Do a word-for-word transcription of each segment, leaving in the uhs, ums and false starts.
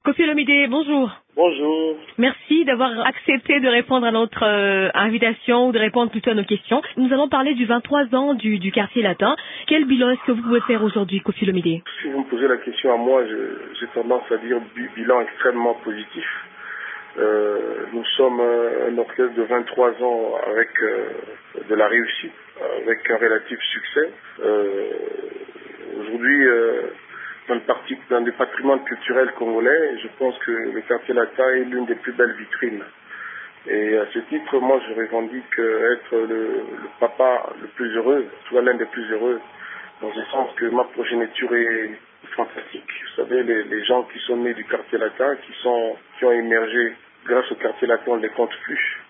Koffi Olomide, bonjour. Bonjour. Merci d'avoir accepté de répondre à notre euh, invitation ou de répondre plutôt à nos questions. Nous allons parler du vingt-trois ans du, du quartier latin. Quel bilan est-ce que vous pouvez faire aujourd'hui, Koffi Olomide? Si vous me posez la question à moi, j'ai tendance à dire bilan extrêmement positif. Euh, nous sommes un orchestre de vingt-trois ans avec euh, de la réussite, avec un relatif succès. Euh, Aujourd'hui, euh, dans le, parti, dans le patrimoine culturel congolais, je pense que le quartier latin est l'une des plus belles vitrines. Et à ce titre, moi, je revendique être le, le papa le plus heureux, soit l'un des plus heureux, dans le sens que ma progéniture est fantastique. Vous savez, les, les gens qui sont nés du quartier latin, qui, sont, qui ont émergé grâce au quartier latin, on ne les compte plus.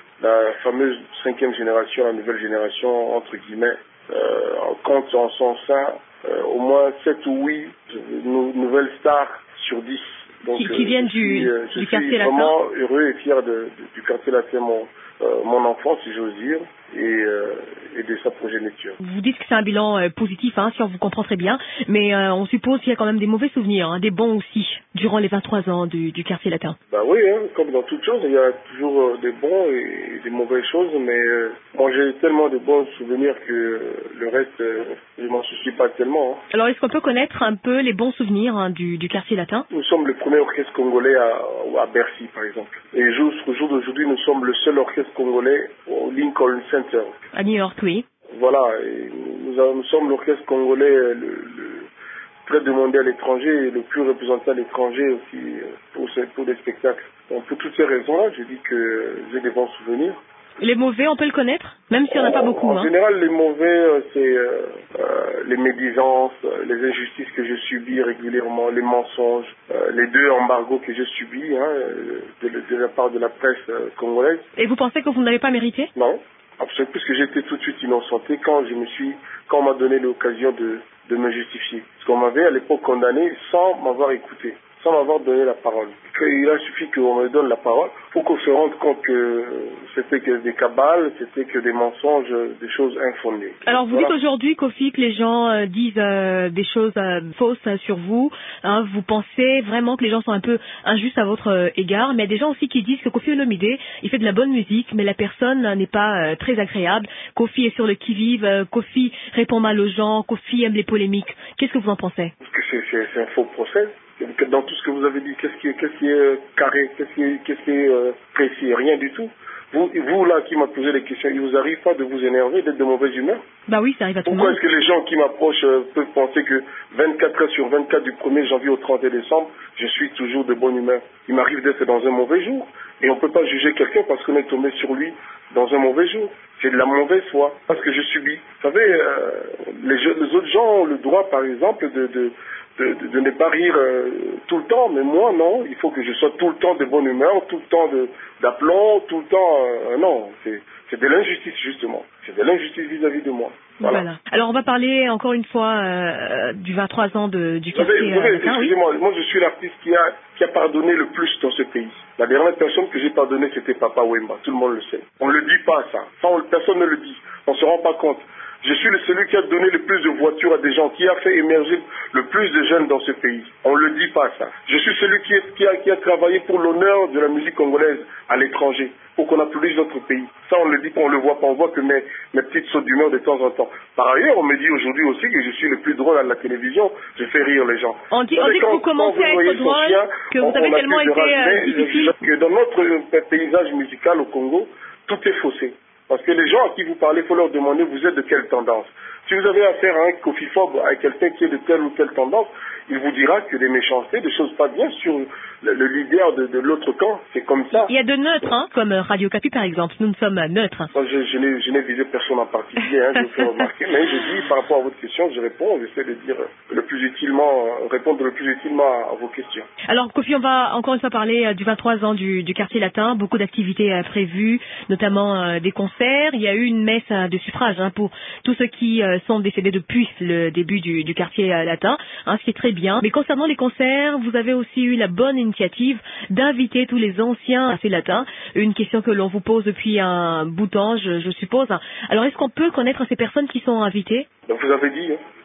La fameuse cinquième génération, la nouvelle génération, entre guillemets, euh, compte en son sein euh, au moins sept ou huit nouvelles stars sur dix. Donc, qui, qui viennent je suis, du, euh, je du suis quartier latin. vraiment heureux et fier de, de, du quartier latin, mon, euh, mon enfant, si j'ose dire, et, euh, et de sa progéniture. Vous dites que c'est un bilan euh, positif, hein, si on vous comprend très bien, mais euh, on suppose qu'il y a quand même des mauvais souvenirs, hein, des bons aussi, durant les vingt-trois ans du, du quartier latin. Bah oui, hein, comme dans toute chose, il y a toujours euh, des bons et, et des mauvaises choses, mais euh, moi j'ai tellement de bons souvenirs que euh, le reste, euh, je m'en soucie pas tellement. Hein. Alors est-ce qu'on peut connaître un peu les bons souvenirs hein, du, du quartier latin? Nous sommes le premier orchestre congolais à, à Bercy, par exemple. Et jusqu'au jour d'aujourd'hui, nous sommes le seul orchestre congolais au Lincoln Center. À New York, oui. Voilà, et nous, nous, nous sommes l'orchestre congolais le, le très demandé à l'étranger et le plus représenté à l'étranger aussi pour, pour des spectacles. Donc pour toutes ces raisons-là, je dis que j'ai des bons souvenirs. Les mauvais, on peut le connaître, même s'il n'y en a pas beaucoup. En hein. général, les mauvais, c'est euh, euh, les médisances, les injustices que je subis régulièrement, les mensonges, euh, les deux embargos que j'ai subis hein, de, de la part de la presse euh, congolaise. Et vous pensez que vous n'avez pas mérité? Non, absolument, puisque j'étais tout de suite innocenté quand je me suis, quand on m'a donné l'occasion de, de me justifier. Parce qu'on m'avait à l'époque condamné sans m'avoir écouté, sans m'avoir donné la parole. Il a suffi qu'on me donne la parole pour qu'on se rende compte que c'était que des cabales, c'était que des mensonges, des choses infondées. Alors vous voilà. dites aujourd'hui, Koffi, que les gens euh, disent euh, des choses euh, fausses euh, sur vous. Hein, vous pensez vraiment que les gens sont un peu injustes à votre euh, égard, mais il y a des gens aussi qui disent que Koffi Olomide, il fait de la bonne musique, mais la personne euh, n'est pas euh, très agréable. Koffi est sur le qui-vive, euh, Koffi répond mal aux gens, Koffi aime les polémiques. Qu'est-ce que vous en pensez? Parce que c'est, c'est un faux procès. Dans tout ce que vous avez dit, qu'est-ce qui est, qu'est-ce qui est carré, qu'est-ce qui est, qu'est-ce qui est euh, précis? Rien du tout. Vous, vous là qui m'a posé les questions, il vous arrive pas de vous énerver, d'être de mauvaise humeur? Bah oui, ça arrive à tout le monde. Pourquoi est-ce que les gens qui m'approchent euh, peuvent penser que vingt-quatre heures sur vingt-quatre du premier janvier au trente décembre, je suis toujours de bonne humeur? Il m'arrive d'être dans un mauvais jour. Et on ne peut pas juger quelqu'un parce qu'on est tombé sur lui dans un mauvais jour. C'est de la mauvaise foi, parce que je subis. Vous savez, euh, les, les autres gens ont le droit, par exemple, de... de De, de, de ne pas rire euh, tout le temps, mais moi non, il faut que je sois tout le temps de bonne humeur, tout le temps de, d'aplomb, tout le temps, euh, non, c'est, c'est de l'injustice justement, c'est de l'injustice vis-à-vis de moi. Voilà. Voilà. Alors on va parler encore une fois euh, du vingt-trois ans de, du quartier vous savez, latin, excusez-moi, oui. moi je suis l'artiste qui a, qui a pardonné le plus dans ce pays. La dernière personne que j'ai pardonné, c'était Papa Wemba, tout le monde le sait. On ne le dit pas ça, ça on, personne ne le dit, on ne se rend pas compte. Je suis celui qui a donné le plus de voitures à des gens, qui a fait émerger le plus de jeunes dans ce pays. On ne le dit pas ça. Je suis celui qui, est, qui, a, qui a travaillé pour l'honneur de la musique congolaise à l'étranger, pour qu'on applaudisse notre pays. Ça on ne le dit pas, on ne le voit pas, on voit que mes, mes petites sautes d'humeur de temps en temps. Par ailleurs, on me dit aujourd'hui aussi que je suis le plus drôle à la télévision, je fais rire les gens. On dit, vous on dit quand, que vous commencez à être drôle, chien, que vous on, avez on tellement été euh, difficile. Que dans notre paysage musical au Congo, tout est faussé. Parce que les gens à qui vous parlez, il faut leur demander vous êtes de quelle tendance. Si vous avez affaire à un coffee-phobe, à quelqu'un qui est de telle ou telle tendance, il vous dira que des méchancetés, des choses pas bien sur le, le leader de, de l'autre camp. C'est comme ça. Il y a de neutres, hein, comme Radio Capu par exemple. Nous ne sommes neutres. Moi, je, je, n'ai, je n'ai visé personne en particulier, hein, je vous fais remarquer, mais je dis par rapport à votre question, je réponds, j'essaie de dire le plus utilement, répondre le plus utilement à vos questions. Alors Koffi, on va encore une fois parler euh, du vingt-trois ans du, du quartier latin, beaucoup d'activités euh, prévues, notamment euh, des concerts. Il y a eu une messe euh, de suffrage hein, pour tous ceux qui euh, sont décédés depuis le début du, du quartier euh, latin, hein, ce qui est très bien. Mais concernant les concerts, vous avez aussi eu la bonne initiative d'inviter tous les anciens quartiers latins. Une question que l'on vous pose depuis un bout de temps, je, je suppose. Alors est-ce qu'on peut connaître ces personnes qui sont invitées? Donc vous avez dit, hein,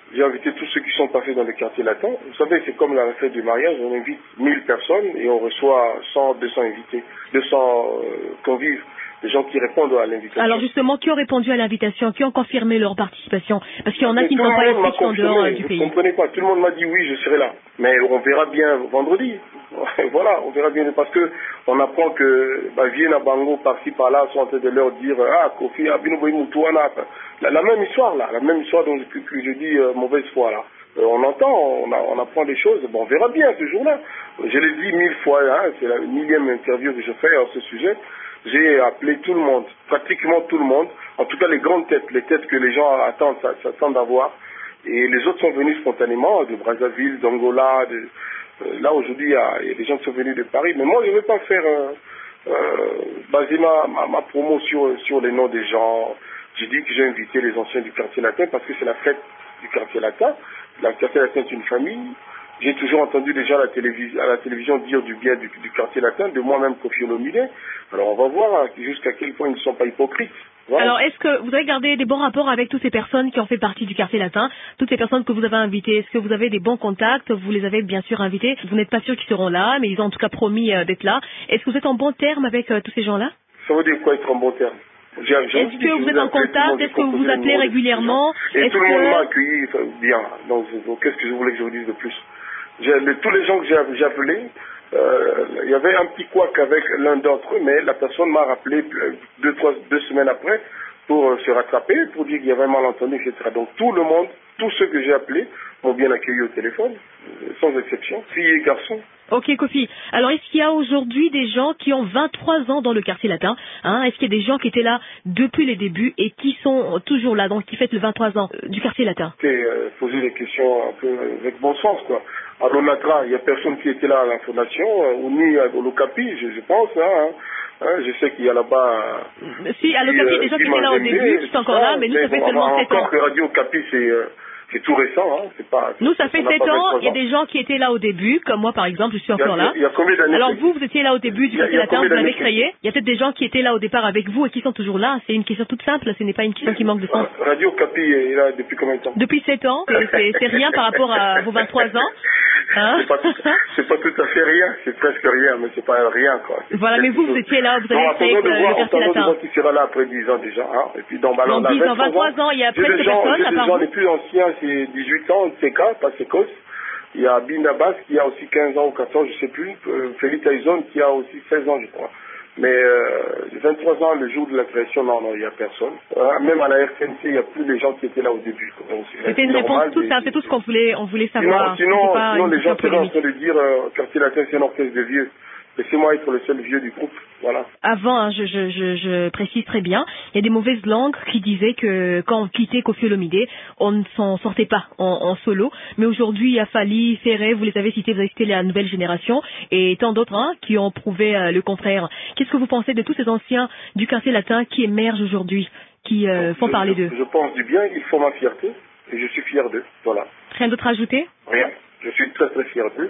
J'ai invité tous ceux qui sont passés dans le quartier latin. Vous savez, c'est comme la fête du mariage, on invite mille personnes et on reçoit cent, deux cents invités, deux cents euh, convives, des gens qui répondent à l'invitation. Alors justement, qui ont répondu à l'invitation, qui ont confirmé leur participation? Parce qu'il y en a qui ne sont pas ici, qui sont en dehors euh, du pays. Vous ne comprenez pas, tout le monde m'a dit oui, je serai là. Mais on verra bien vendredi. Voilà, on verra bien, parce que on apprend que bah, Viena Bango, par-ci, par-là, sont en train de leur dire ah, Kofi, Abinoboy Moutouana. La, la même histoire là, la même histoire dont que, que je dis euh, mauvaise foi là. Euh, on entend, on, a, on apprend des choses, bon, on verra bien ce jour-là. Je l'ai dit mille fois, hein, c'est la millième interview que je fais à ce sujet. J'ai appelé tout le monde, pratiquement tout le monde, en tout cas les grandes têtes, les têtes que les gens attendent, s'attendent d'avoir. Et les autres sont venus spontanément, de Brazzaville, d'Angola. De, euh, là aujourd'hui, il y, y a des gens qui sont venus de Paris. Mais moi, je ne vais pas faire euh, euh, baser ma, ma, ma promo sur, sur les noms des gens. J'ai dit que j'ai invité les anciens du quartier latin parce que c'est la fête du quartier latin. Le quartier latin est une famille. J'ai toujours entendu des gens à la, télévis- à la télévision dire du bien du, du quartier latin, de moi-même Kofi Olomide. Alors on va voir hein, jusqu'à quel point ils ne sont pas hypocrites. Voilà. Alors est-ce que vous avez gardé des bons rapports avec toutes ces personnes qui ont fait partie du quartier latin, toutes ces personnes que vous avez invitées? Est-ce que vous avez des bons contacts? Vous les avez bien sûr invités. Vous n'êtes pas sûr qu'ils seront là, mais ils ont en tout cas promis euh, d'être là. Est-ce que vous êtes en bon terme avec euh, tous ces gens-là? Ça veut dire quoi être en bon terme? Est-ce que vous êtes en contact? Est-ce que vous vous appelez régulièrement? Et tout le monde m'a accueilli bien. Donc, qu'est-ce que je voulais que je vous dise de plus? Les, tous les gens que j'ai appelés, euh, il y avait un petit couac avec l'un d'entre eux, mais la personne m'a rappelé deux, trois, deux semaines après pour euh, se rattraper, pour dire qu'il y avait un malentendu, et cetera. Donc tout le monde, tous ceux que j'ai appelés m'ont bien accueilli au téléphone, euh, sans exception, filles et garçons. Ok, Kofi. Alors, est-ce qu'il y a aujourd'hui des gens qui ont vingt-trois ans dans le quartier latin, hein? Est-ce qu'il y a des gens qui étaient là depuis les débuts et qui sont toujours là, donc qui fêtent le vingt-trois ans euh, du quartier latin? C'est euh, poser des questions un peu avec bon sens, quoi. À l'Onatra, il n'y a personne qui était là à la fondation, euh, ou ni à l'Ocapi, je, je pense, hein, hein. Je sais qu'il y a là-bas... Euh, si, à l'Ocapi, il y a des gens qui étaient là au début, qui sont encore là, mais nous, ça fait seulement sept ans. Encore que Radio Okapi, c'est... Euh, C'est tout récent, hein. C'est pas. Nous, ça fait sept ans. Il y a des gens qui étaient là au début, comme moi, par exemple, je suis encore là. Il y a combien d'années? Alors vous, vous étiez là au début du quartier latin, vous l'avez créé. Il y a peut-être des gens qui étaient là au départ avec vous et qui sont toujours là. C'est une question toute simple. Ce n'est pas une question qui manque de sens. Radio Okapi est là depuis combien de temps? Depuis sept ans. C'est rien par rapport à vos vingt-trois ans. Hein? C'est pas, pas tout à fait rien. C'est presque rien, mais c'est pas rien, quoi. Voilà, mais vous, vous étiez là, vous avez créé le quartier latin. On qui sera là après dix ans déjà, hein. Et puis dans Ballon dix ans, vingt-trois ans, il y a presque personne, à part vous. Les plus anciens, c'est dix-huit ans, T K, pas Sekos. Il y a Bindabas qui a aussi quinze ans ou quatorze, je sais plus. Euh, Félix Tyson qui a aussi seize ans, je crois. Mais euh, vingt-trois ans, le jour de la création, non, non, il n'y a personne. Euh, même à la R T N C, il n'y a plus les gens qui étaient là au début. C'était une réponse toute simple, c'est tout ce qu'on voulait, on voulait savoir. Sinon, sinon, sinon les gens seraient en train de dire euh, quartier latin, c'est un orchestre de vieux. Laissez-moi être le seul vieux du groupe, voilà. Avant, hein, je, je, je, je précise très bien, il y a des mauvaises langues qui disaient que quand on quittait Kofi Olomide, on ne s'en sortait pas en, en solo. Mais aujourd'hui, il y a Fally, Ferré, vous les avez cités, vous avez cité la nouvelle génération, et tant d'autres hein, qui ont prouvé euh, le contraire. Qu'est-ce que vous pensez de tous ces anciens du quartier latin qui émergent aujourd'hui, qui euh, font je, parler d'eux? Je pense du bien, ils font ma fierté, et je suis fier d'eux, voilà. Rien d'autre à ajouter? Rien. Je suis très très fier d'eux,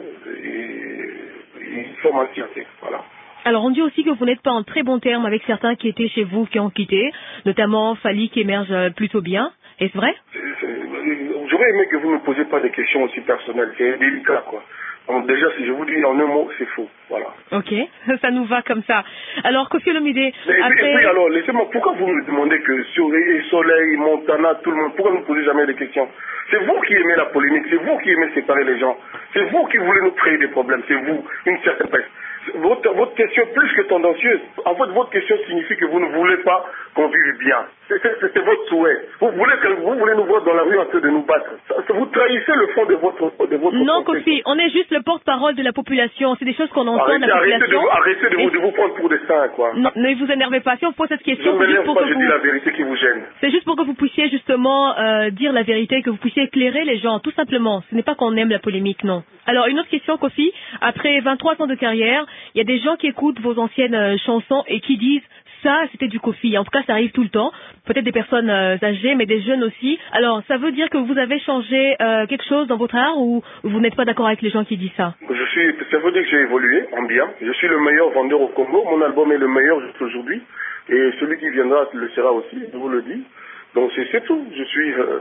et ils font ma fierté, voilà. Alors, on dit aussi que vous n'êtes pas en très bon terme avec certains qui étaient chez vous, qui ont quitté, notamment Fally qui émerge plutôt bien. Est-ce vrai? J'aurais aimé que vous ne me posiez pas des questions aussi personnelles. C'est délicat, quoi. Donc, déjà, si je vous dis en un mot, c'est faux. Voilà. Ok, ça nous va comme ça. Alors, Kofi Olomide, après... après... Et puis, alors, laissez-moi, pourquoi vous me demandez que sur les Soleil, Montana, tout le monde, pourquoi vous ne posez jamais des questions? C'est vous qui aimez la polémique, c'est vous qui aimez séparer les gens. C'est vous qui voulez nous créer des problèmes, c'est vous, une certaine personne. Votre, votre question est plus que tendancieuse. En fait, votre question signifie que vous ne voulez pas qu'on vive bien. C'est votre souhait. Vous voulez, que, vous voulez nous voir dans la rue en train de nous battre. Ça, ça, vous trahissez le fond de votre de votre Non, pensée. Kofi, on est juste le porte-parole de la population. C'est des choses qu'on entend arrêtez, de la population. Arrêtez de, vous, arrêtez de, vous, de vous prendre pour des saints, quoi. Non, ne vous énervez pas. Si on pose cette question, je c'est juste pour pas, que je vous... dis la vérité qui vous gêne. C'est juste pour que vous puissiez justement euh, dire la vérité, que vous puissiez éclairer les gens, tout simplement. Ce n'est pas qu'on aime la polémique, non. Alors, une autre question, Kofi. Après vingt-trois ans de carrière, il y a des gens qui écoutent vos anciennes euh, chansons et qui disent ça, c'était du Kofi. En tout cas, ça arrive tout le temps. Peut-être des personnes euh, âgées, mais des jeunes aussi. Alors, ça veut dire que vous avez changé euh, quelque chose dans votre art ou vous n'êtes pas d'accord avec les gens qui disent ça? Je suis, ça veut dire que j'ai évolué en bien. Je suis le meilleur vendeur au Congo. Mon album est le meilleur jusqu'aujourd'hui. Et celui qui viendra le sera aussi, je vous le dis. Donc c'est tout. Je suis, euh,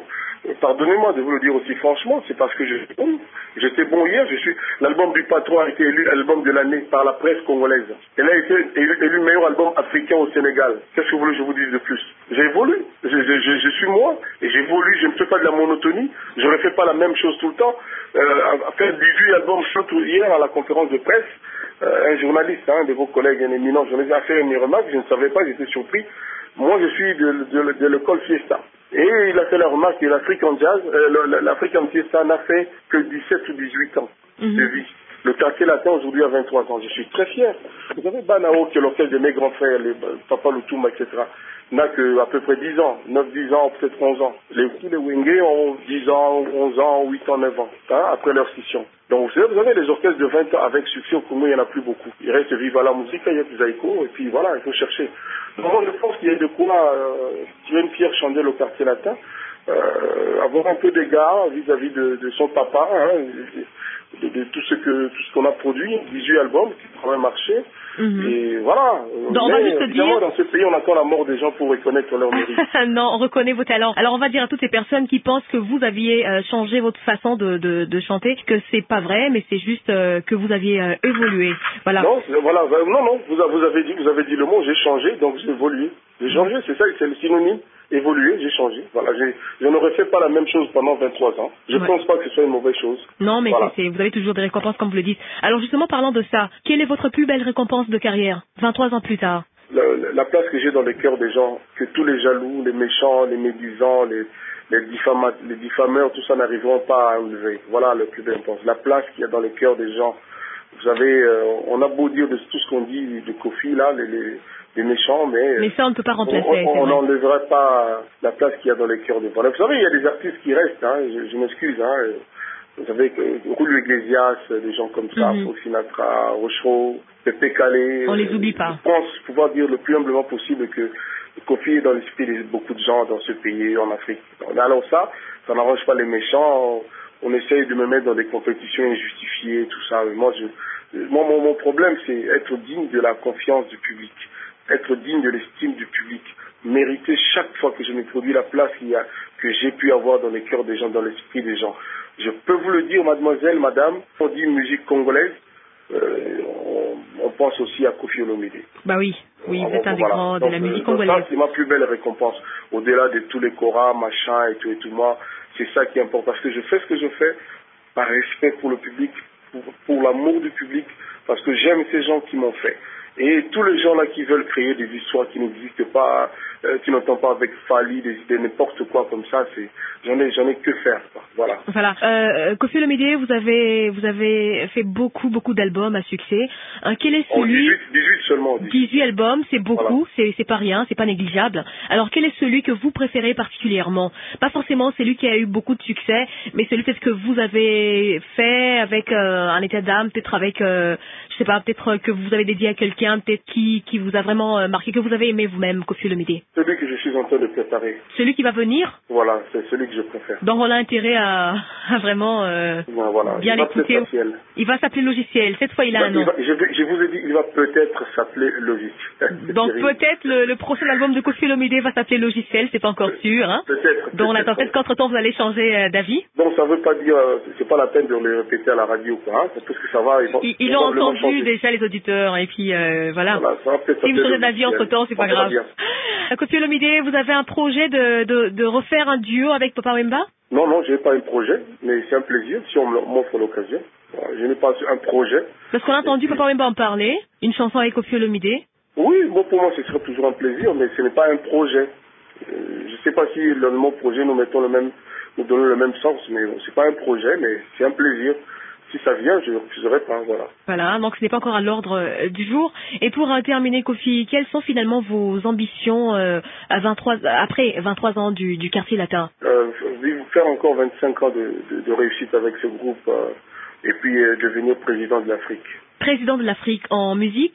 Pardonnez-moi de vous le dire aussi franchement, c'est parce que je suis bon. J'étais bon hier, je suis. L'album du patron a été élu album de l'année par la presse congolaise. Elle a été élu, élu meilleur album africain au Sénégal. Qu'est-ce que vous voulez que je vous dise de plus? J'ai évolué, je, je, je, je suis moi, et j'évolue, je ne fais pas de la monotonie, je ne fais pas la même chose tout le temps. Euh, à faire dix-huit albums shoot hier à la conférence de presse, euh, un journaliste, un de vos collègues, un éminent journaliste, a fait une remarque, je ne savais pas, j'étais surpris. Moi, je suis de, de, de l'école Fiesta. Et il a fait la remarque que l'African Jazz, euh, l'African Fiesta n'a fait que dix-sept ou dix-huit ans mm-hmm. de vie. Le quartier latin aujourd'hui a vingt-trois ans. Je suis très fier. Vous savez, Banao, qui est l'orchestre de mes grands frères, les Papa Loutouma, et cetera, n'a que à peu près dix ans, neuf, dix ans, peut-être onze ans. Les, tous les Wenge ont dix ans, onze ans, huit ans, neuf ans, hein, après leur scission. Donc vous savez, vous avez des orchestres de vingt ans avec succès au Congo, il n'y en a plus beaucoup. Il reste Viva la musique, il y a des Zaïko, et puis voilà, il faut chercher. Donc moi je pense qu'il y a de quoi euh, tirer une pierre chandelle au quartier latin, euh, avoir un peu d'égard vis-à-vis de, de son papa, hein, de, de tout ce que tout ce qu'on a produit, dix-huit albums qui ont quand même marché. Mm-hmm. Et voilà. Donc, on va juste dire... dans ce pays, on attend la mort des gens pour reconnaître leur mérite. Non, on reconnaît vos talents. Alors, on va dire à toutes ces personnes qui pensent que vous aviez euh, changé votre façon de, de, de chanter, que c'est pas vrai, mais c'est juste euh, que vous aviez euh, évolué. Voilà. Non, voilà, non, non. Vous, vous avez dit, vous avez dit le mot. J'ai changé, donc j'ai évolué. J'ai changé, c'est ça, c'est le synonyme. Évolué, j'ai changé. Voilà, j'ai, je n'aurais fait pas la même chose pendant vingt-trois ans. Je ne ouais. pense pas que ce soit une mauvaise chose. Non, mais voilà. c'est, c'est, vous avez toujours des récompenses, comme vous le dites. Alors justement, parlant de ça, quelle est votre plus belle récompense de carrière, vingt-trois ans plus tard? Le, la place que j'ai dans les cœurs des gens, que tous les jaloux, les méchants, les médisants, les, les, diffama, les diffameurs, tout ça n'arriveront pas à enlever. Voilà le plus belle récompense. La place qu'il y a dans les cœurs des gens. Vous savez, euh, on a beau dire de tout ce qu'on dit de Kofi, là, les, les, les méchants, mais... Mais ça, on ne peut pas remplacer. On n'enlèverait pas la place qu'il y a dans les cœurs des gens. Vous savez, il y a des artistes qui restent, hein, je, je m'excuse, hein, vous savez, Julio Iglesias, des gens comme ça, mm-hmm. Paul Sinatra, Rochereau, Pepe Calais. On les oublie pas. Je pense pouvoir dire le plus humblement possible que Kofi est dans l'esprit de beaucoup de gens dans ce pays, en Afrique. Alors ça, ça n'arrange pas les méchants. On, on essaye de me mettre dans des compétitions injustifiées, tout ça. Mais moi, je, moi mon, mon problème, c'est être digne de la confiance du public, être digne de l'estime du public, mériter chaque fois que je me produis la place qu'il y a, que j'ai pu avoir dans les cœurs des gens, dans l'esprit des gens. Je peux vous le dire, mademoiselle, madame, on dit musique congolaise, euh, on, on pense aussi à Koffi Olomide. Bah oui, oui, vous êtes un des voilà. grands de la musique euh, congolaise. Ça, c'est ma plus belle récompense. Au-delà de tous les choras, machin et tout et tout, moi, c'est ça qui importe. Parce que je fais ce que je fais par respect pour le public, pour, pour l'amour du public, parce que j'aime ces gens qui m'ont fait. Et tous les gens là qui veulent créer des histoires qui n'existent pas, euh, qui n'entendent pas avec Fali, des idées, n'importe quoi comme ça, c'est, j'en ai, j'en ai que faire, quoi. Voilà. Voilà. Euh, Koffi Olomide, vous avez, vous avez fait beaucoup, beaucoup d'albums à succès. Hein, quel est celui? Oh, dix-huit, dix-huit seulement. dix-huit, dix-huit albums, c'est beaucoup, voilà. c'est, c'est pas rien, c'est pas négligeable. Alors, quel est celui que vous préférez particulièrement? Pas forcément celui qui a eu beaucoup de succès, mais celui peut-être que vous avez fait avec euh, un état d'âme, peut-être avec, euh, je sais pas, peut-être que vous avez dédié à quelqu'un, peut-être qui, qui vous a vraiment euh, marqué, que vous avez aimé vous-même, Koffi Olomide. Celui que je suis en train de préparer. Celui qui va venir? Voilà, c'est celui que je préfère. Donc on a intérêt à, à vraiment euh, ouais, voilà. bien l'écouter. Il va s'appeler Logiciel. Cette fois, il a il va, un nom. Il va, je, je vous ai dit, il va peut-être s'appeler Logiciel. Donc peut-être le, le prochain album de Koffi Olomide va s'appeler Logiciel, c'est pas encore sûr. Hein. Peut-être. Donc on peut-être. attend peut-être qu'entre-temps vous allez changer euh, d'avis. Donc ça veut pas dire, euh, c'est pas la peine de le répéter à la radio, quoi. Hein, parce que ça va. Ils, vont, ils, ils l'ont entendu déjà les auditeurs et puis euh, voilà. voilà ça va si vous changez d'avis entre-temps, c'est pas grave. Koffi Olomide, vous avez un projet de, de, de refaire un duo avec Papa Wemba? Non, non, je n'ai pas un projet, mais c'est un plaisir si on m'offre l'occasion. Je n'ai pas un projet. Parce qu'on a entendu Papa Wemba en parler, une chanson avec Koffi Olomide. Oui, bon, pour moi, ce serait toujours un plaisir, mais ce n'est pas un projet. Euh, je ne sais pas si le mot projet, nous mettons le même, nous donnons le même sens, mais bon, c'est pas un projet, mais c'est un plaisir. Si ça vient, je ne refuserai pas, voilà. Voilà, donc ce n'est pas encore à l'ordre euh, du jour. Et pour euh, terminer, Koffi, quelles sont finalement vos ambitions euh, à vingt-trois, après vingt-trois ans du, du quartier latin? euh, Faire encore vingt-cinq ans de, de, de réussite avec ce groupe euh, et puis euh, devenir président de l'Afrique. Président de l'Afrique en musique?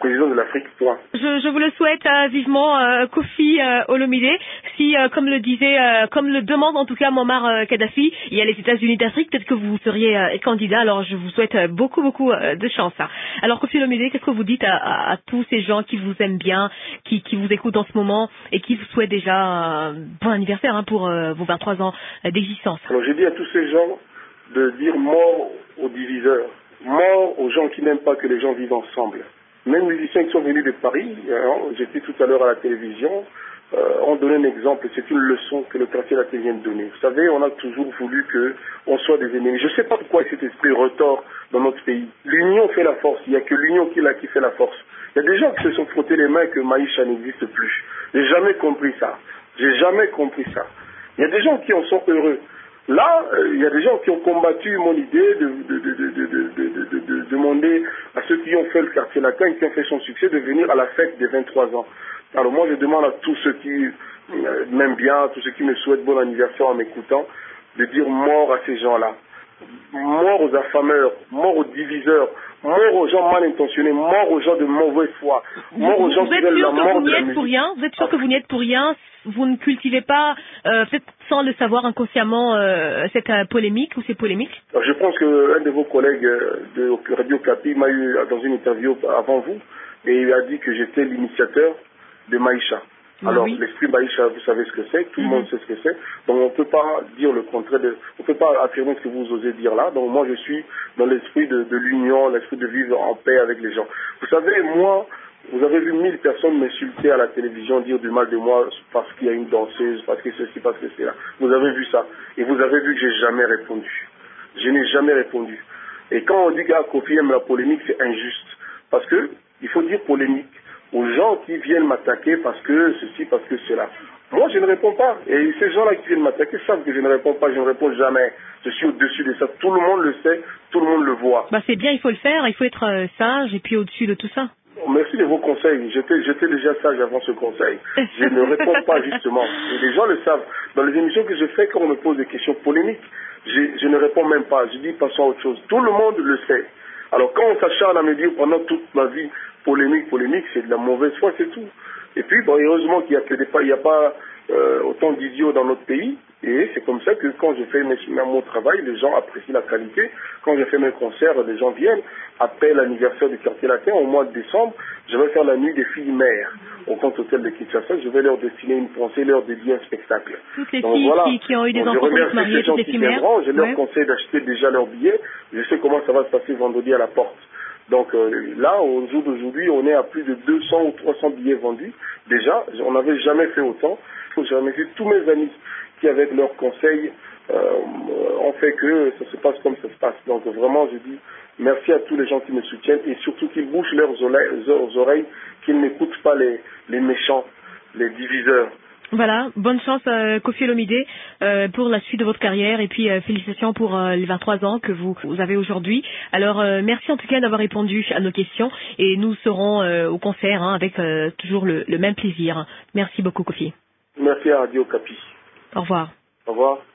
président de l'Afrique, point. Je, je vous le souhaite euh, vivement, euh, Kofi euh, Olomide. Si, euh, comme le disait, euh, comme le demande en tout cas Muammar euh, Kadhafi, il y a les États-Unis d'Afrique, peut-être que vous seriez euh, candidat. Alors je vous souhaite euh, beaucoup, beaucoup euh, de chance. Hein. Alors Kofi Olomide, qu'est-ce que vous dites à, à, à tous ces gens qui vous aiment bien, qui, qui vous écoutent en ce moment et qui vous souhaitent déjà euh, bon anniversaire hein, pour euh, vos vingt-trois ans euh, d'existence? Alors je dis à tous ces gens de dire mort aux diviseurs, mort aux gens qui n'aiment pas que les gens vivent ensemble. Même les musiciens qui sont venus de Paris, hein, j'étais tout à l'heure à la télévision, euh, ont donné un exemple, c'est une leçon que le quartier latin vient de donner. Vous savez, on a toujours voulu qu'on soit des ennemis. Je ne sais pas pourquoi cet esprit retort dans notre pays. L'union fait la force, il n'y a que l'union qui, qui fait la force. Il y a des gens qui se sont frottés les mains que Maïcha n'existe plus. J'ai jamais compris ça. J'ai jamais compris ça. Il y a des gens qui en sont heureux. Là, euh, il y a des gens qui ont combattu mon idée de, de, de, de, de, de, de, de, de demander à ceux qui ont fait le quartier latin et qui ont fait son succès de venir à la fête des vingt-trois ans. Alors moi, je demande à tous ceux qui euh, m'aiment bien, tous ceux qui me souhaitent bon anniversaire en m'écoutant, de dire mort à ces gens-là. Mort aux affameurs, mort aux diviseurs, mort aux gens mal intentionnés, mort aux gens de mauvaise foi, mort aux gens vous qui êtes veulent sûr la que mort vous de n'y la êtes pour musique. rien? Vous êtes sûr que vous n'y êtes pour rien? Vous ne cultivez pas, euh, peut-être sans le savoir inconsciemment, euh, cette euh, polémique ou ces polémiques? Alors, je pense qu'un de vos collègues euh, de Radio Capi m'a eu dans une interview avant vous et il a dit que j'étais l'initiateur de Maïcha. Ah, Alors, oui. l'esprit Maïcha, vous savez ce que c'est, tout Mm-hmm. le monde sait ce que c'est. Donc, on ne peut pas dire le contraire, de, on ne peut pas affirmer ce que vous osez dire là. Donc, moi, je suis dans l'esprit de, de l'union, l'esprit de vivre en paix avec les gens. Vous savez, moi, vous avez vu mille personnes m'insulter à la télévision, dire du mal de moi parce qu'il y a une danseuse, parce que ceci, parce que c'est là. Vous avez vu ça. Et vous avez vu que j'ai jamais répondu. Je n'ai jamais répondu. Et quand on dit qu'à Kofi aime la polémique, c'est injuste. Parce que, il faut dire polémique aux gens qui viennent m'attaquer parce que ceci, parce que cela. Moi, je ne réponds pas. Et ces gens-là qui viennent m'attaquer savent que je ne réponds pas, je ne réponds jamais. Je suis au-dessus de ça. Tout le monde le sait, tout le monde le voit. Bah c'est bien, il faut le faire, il faut être euh, sage et puis au-dessus de tout ça. Merci de vos conseils. J'étais, j'étais déjà sage avant ce conseil. Je ne réponds pas justement. Et les gens le savent. Dans les émissions que je fais, quand on me pose des questions polémiques, je, je ne réponds même pas. Je dis passons à autre chose. Tout le monde le sait. Alors quand on s'acharne à me dire pendant toute ma vie polémique, polémique, c'est de la mauvaise foi, c'est tout. Et puis bon, heureusement qu'il n'y a, que des, il n'y a pas euh, autant d'idiots dans notre pays. Et c'est comme ça que quand je fais mes, mon travail, les gens apprécient la qualité. Quand je fais mes concerts, les gens viennent. Après l'anniversaire du quartier latin, au mois de décembre, je vais faire la nuit des filles mères au compte hôtel de Kinshasa. Je vais leur destiner une pensée, leur dédier un spectacle. Toutes les Donc, filles voilà. qui, qui ont eu des Donc, enfants je qui se remercie mariés, ces gens toutes les qui filles mères. viendront. Je leur Ouais. conseille d'acheter déjà leurs billets. Je sais comment ça va se passer vendredi à la porte. Donc euh, là, au jour d'aujourd'hui, on est à plus de deux cents ou trois cents billets vendus. Déjà, on n'avait jamais fait autant. Je remercie tous mes amis qui, avec leurs conseils, euh, ont fait que ça se passe comme ça se passe. Donc vraiment, je dis merci à tous les gens qui me soutiennent et surtout qu'ils bouchent leurs oreilles, leurs oreilles qu'ils n'écoutent pas les, les méchants, les diviseurs. Voilà, bonne chance euh, Kofi Olomide euh, pour la suite de votre carrière et puis euh, félicitations pour euh, les vingt-trois ans que vous, vous avez aujourd'hui. Alors euh, merci en tout cas d'avoir répondu à nos questions et nous serons euh, au concert hein, avec euh, toujours le, le même plaisir. Merci beaucoup Kofi. Merci à Radio Capi. Au revoir. Au revoir.